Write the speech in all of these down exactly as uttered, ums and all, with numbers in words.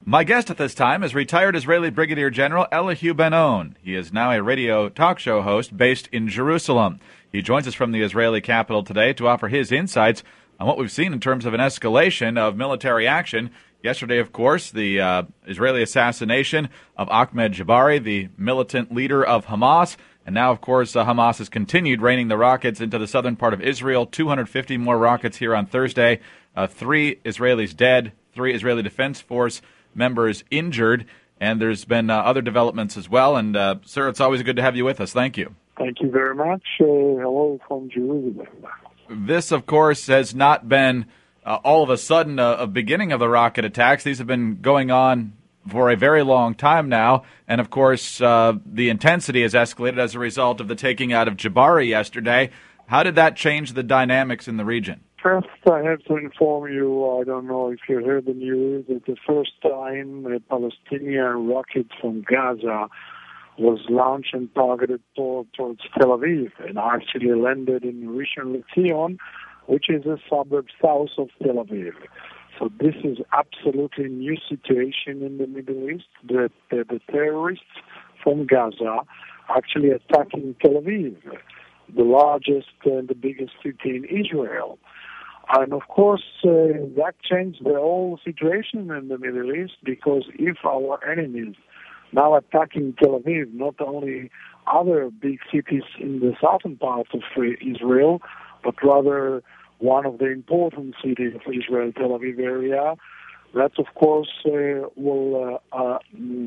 My guest at this time is retired Israeli Brigadier General Elihu Ben-On. He is now a radio talk show host based in Jerusalem. He joins us from the Israeli capital today to offer his insights on what we've seen in terms of an escalation of military action. Yesterday, of course, the uh, Israeli assassination of Ahmed Jabari, the militant leader of Hamas. And now, of course, uh, Hamas has continued raining the rockets into the southern part of Israel. two hundred fifty more rockets here on Thursday. Uh, three Israelis dead, three Israeli Defense Force members injured, and there's been uh, other developments as well. And, uh, sir, it's always good to have you with us. Thank you. Thank you very much. Uh, hello from Jerusalem. This, of course, has not been uh, all of a sudden a, a beginning of the rocket attacks. These have been going on for a very long time now. And, of course, uh, the intensity has escalated as a result of the taking out of Jabari yesterday. How did that change the dynamics in the region? First, I have to inform you, I don't know if you heard the news, that the first time a Palestinian rocket from Gaza was launched and targeted toward, towards Tel Aviv and actually landed in Rishon LeZion, which is a suburb south of Tel Aviv. So this is absolutely new situation in the Middle East, that the, the terrorists from Gaza actually attacking Tel Aviv, the largest and the biggest city in Israel. And of course, uh, that changed the whole situation in the Middle East, because if our enemies now attacking Tel Aviv, not only other big cities in the southern part of uh, Israel, but rather one of the important cities of Israel, Tel Aviv area, that of course uh, will uh, uh,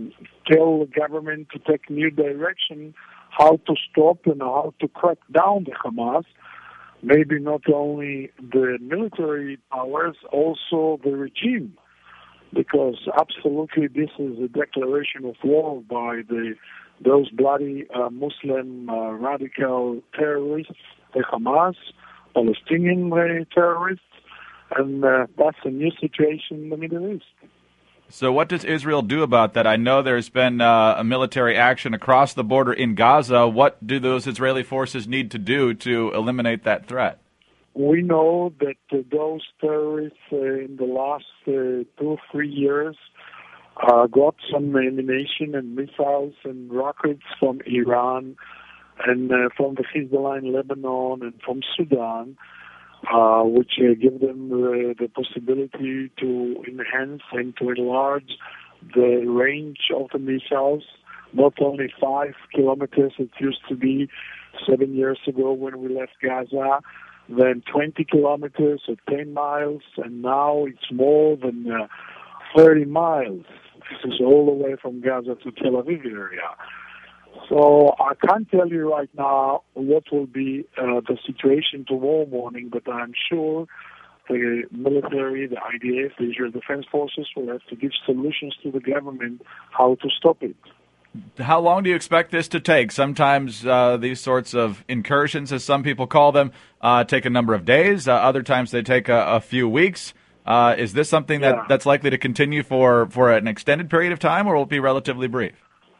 tell the government to take new direction, how to stop and how to crack down the Hamas. Maybe not only the military powers, also the regime, because absolutely this is a declaration of war by the those bloody uh, Muslim uh, radical terrorists, the Hamas, Palestinian uh, terrorists, and uh, that's a new situation in the Middle East. So what does Israel do about that? I know there's been uh, a military action across the border in Gaza. What do those Israeli forces need to do to eliminate that threat? We know that uh, those terrorists uh, in the last uh, two or three years uh, got some ammunition and missiles and rockets from Iran and uh, from the Hezbollah in Lebanon and from Sudan, Uh, which uh, give them uh, the possibility to enhance and to enlarge the range of the missiles, not only five kilometers, it used to be seven years ago when we left Gaza, then twenty kilometers or ten miles, and now it's more than uh, thirty miles. This is all the way from Gaza to Tel Aviv area. So I can't tell you right now what will be uh, the situation tomorrow morning, but I'm sure the military, the I D F, the Israel Defense Forces will have to give solutions to the government how to stop it. How long do you expect this to take? Sometimes uh, these sorts of incursions, as some people call them, uh, take a number of days. Uh, other times they take a, a few weeks. Uh, is this something that, yeah. that's likely to continue for, for an extended period of time, or will it be relatively brief?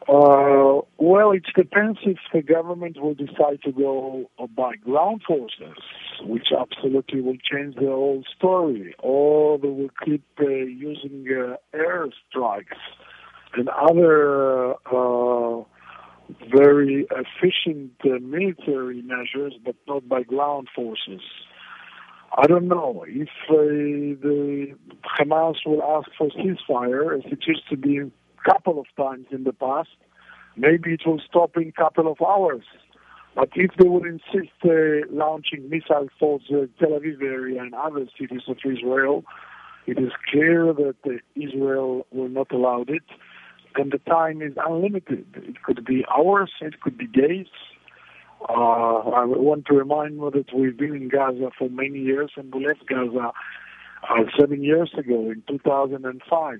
Uh, well, it depends if the government will decide to go by ground forces, which absolutely will change the whole story, or they will keep uh, using uh, air strikes and other uh, very efficient uh, military measures, but not by ground forces. I don't know if uh, the Hamas will ask for ceasefire, as it used to be couple of times in the past. Maybe it will stop in a couple of hours. But if they would insist uh, launching missiles towards the Tel Aviv area and other cities of Israel, it is clear that uh, Israel will not allow it. And the time is unlimited. It could be hours, it could be days. Uh, I want to remind you that we've been in Gaza for many years, and we left Gaza uh, seven years ago in two thousand five.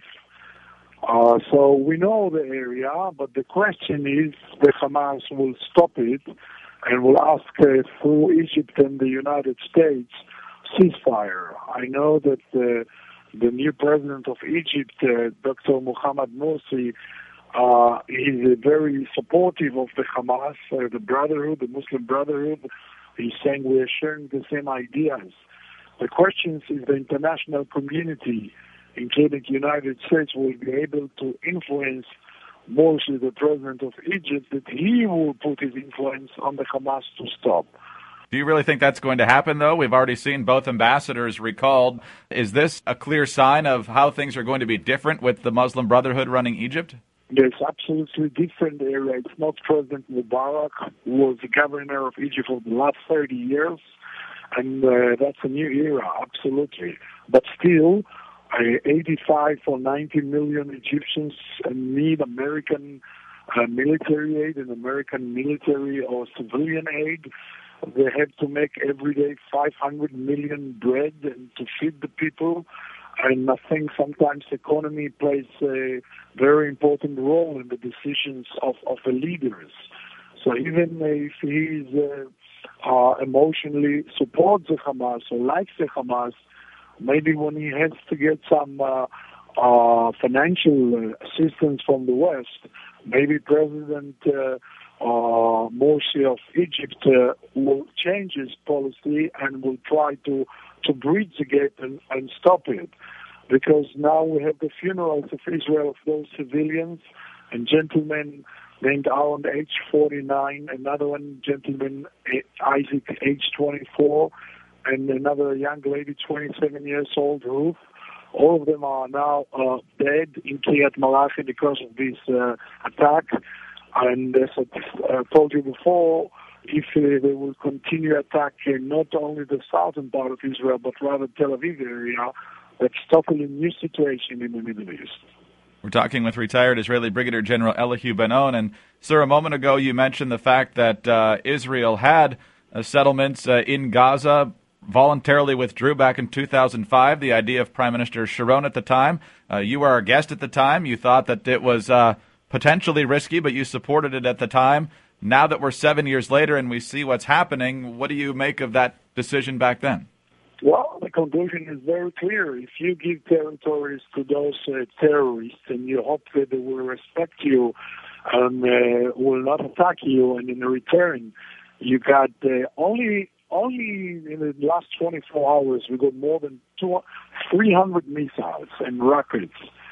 Uh, so we know the area, but the question is the Hamas will stop it and will ask uh, through Egypt and the United States ceasefire. I know that uh, the new president of Egypt, uh, Doctor Mohammed Morsi, uh, is uh, very supportive of the Hamas, uh, the Brotherhood, the Muslim Brotherhood. He's saying we are sharing the same ideas. The question is the international community including the United States, will be able to influence Morsi, the president of Egypt, that he will put his influence on the Hamas to stop. Do you really think that's going to happen, though? We've already seen both ambassadors recalled. Is this a clear sign of how things are going to be different with the Muslim Brotherhood running Egypt? Yes, absolutely different area. It's not President Mubarak, who was the governor of Egypt for the last thirty years, and uh, that's a new era, absolutely. But still, uh, eighty-five or ninety million Egyptians need American uh, military aid and American military or civilian aid. They have to make every day five hundred million bread and to feed the people. And I think sometimes economy plays a very important role in the decisions of, of the leaders. So even if he uh, uh, emotionally supports the Hamas or likes the Hamas, maybe when he has to get some uh, uh, financial assistance from the West, maybe President uh, uh, Morsi of Egypt uh, will change his policy and will try to, to bridge the gap and, and stop it. Because now we have the funerals of Israel of those civilians and gentlemen named Aaron, age forty-nine, another one gentleman, Isaac, age twenty-four, and another young lady, twenty-seven years old, Ruth. All of them are now uh, dead in Kiryat Malachi because of this uh, attack. And as I uh, told you before, if uh, they will continue attacking not only the southern part of Israel, but rather Tel Aviv area, that's totally new situation in the Middle East. We're talking with retired Israeli Brigadier General Elihu Ben-On. And, sir, a moment ago you mentioned the fact that uh, Israel had uh, settlements uh, in Gaza, voluntarily withdrew back in two thousand five, the idea of Prime Minister Sharon at the time. Uh, you were our guest at the time. You thought that it was uh, potentially risky, but you supported it at the time. Now that we're seven years later and we see what's happening, what do you make of that decision back then? Well, the conclusion is very clear. If you give territories to those uh, terrorists and you hope that they will respect you and uh, will not attack you, and in return, you got uh, only only in the last twenty-four hours, we got more than two, three hundred missiles and rockets.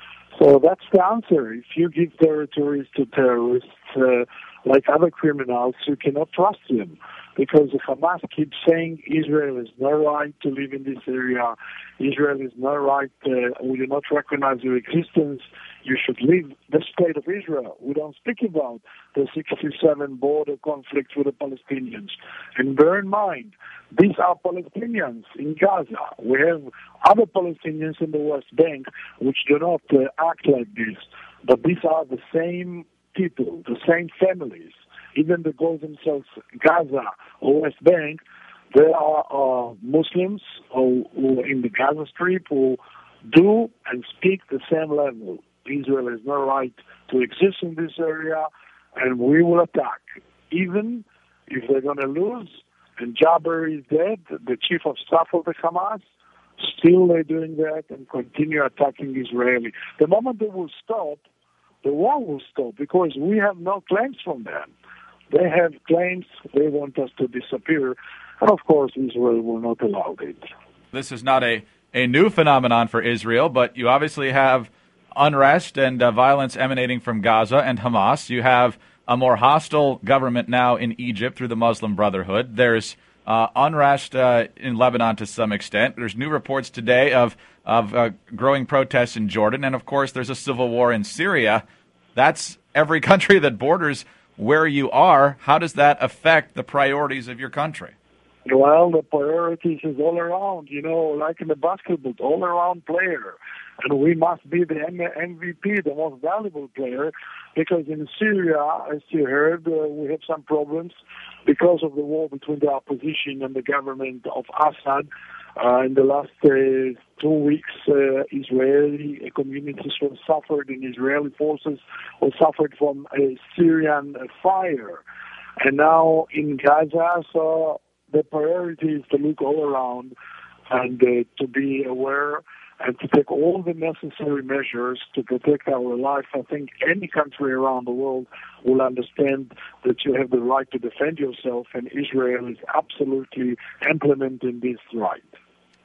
So that's the answer. If you give territories to terrorists, uh, like other criminals, you cannot trust them. Because the Hamas keeps saying Israel has no right to live in this area. Israel has no right, uh, we do not recognize your existence. You should leave the state of Israel. We don't speak about the sixty-seven border conflict with the Palestinians. And bear in mind, these are Palestinians in Gaza. We have other Palestinians in the West Bank which do not uh, act like this. But these are the same people, the same families. Even they call themselves Gaza or West Bank, there are uh, Muslims who, who in the Gaza Strip who do and speak the same level. Israel has no right to exist in this area, and we will attack. Even if they're going to lose, and Jabir is dead, the chief of staff of the Hamas, still they're doing that and continue attacking Israeli. The moment they will stop, the war will stop, because we have no claims from them. They have claims, they want us to disappear, and of course Israel will not allow it. This is not a, a new phenomenon for Israel, but you obviously have unrest and uh, violence emanating from Gaza and Hamas. You have a more hostile government now in Egypt through the Muslim Brotherhood. There's uh, unrest uh, in Lebanon to some extent. There's new reports today of, of uh, growing protests in Jordan, and of course there's a civil war in Syria. That's every country that borders where you are. How does that affect the priorities of your country? Well, the priorities is all around, you know, like in the basketball, all around player. And we must be the M V P, the most valuable player, because in Syria, as you heard, uh, we have some problems because of the war between the opposition and the government of Assad. Uh, in the last uh, two weeks, uh, Israeli communities were suffered, and Israeli forces were suffered from a Syrian fire. And now in Gaza, so the priority is to look all around and uh, to be aware and to take all the necessary measures to protect our life. I think any country around the world will understand that you have the right to defend yourself, and Israel is absolutely implementing this right.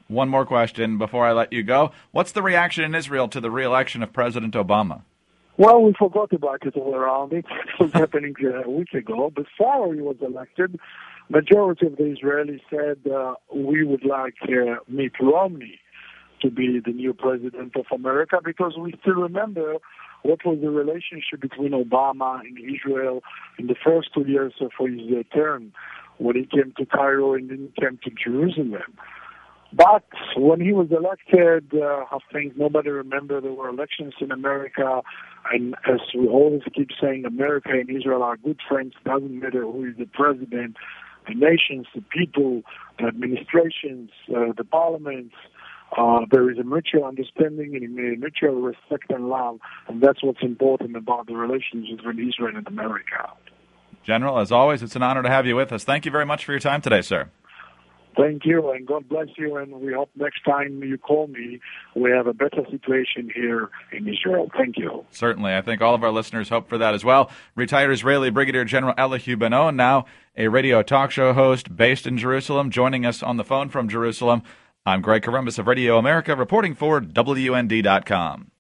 One more question before I let you go. What's the reaction in Israel to the re-election of President Obama? Well, we forgot about it all around. It was happening a week ago. Before he was elected, majority of the Israelis said uh, we would like uh, Mitt Romney to be the new president of America, because we still remember what was the relationship between Obama and Israel in the first two years of his uh, term, when he came to Cairo and then came to Jerusalem. But when he was elected, uh, I think nobody remembered there were elections in America. And as we always keep saying, America and Israel are good friends. It doesn't matter who is the president, the nations, the people, the administrations, uh, the parliaments. Uh, there is a mutual understanding and a mutual respect and love. And that's what's important about the relations between Israel and America. General, as always, it's an honor to have you with us. Thank you very much for your time today, sir. Thank you, and God bless you, and we hope next time you call me, we have a better situation here in Israel. Thank you. Certainly. I think all of our listeners hope for that as well. Retired Israeli Brigadier General Elihu Ben-On, now a radio talk show host based in Jerusalem, joining us on the phone from Jerusalem. I'm Greg Corombos of Radio America, reporting for W N D dot com.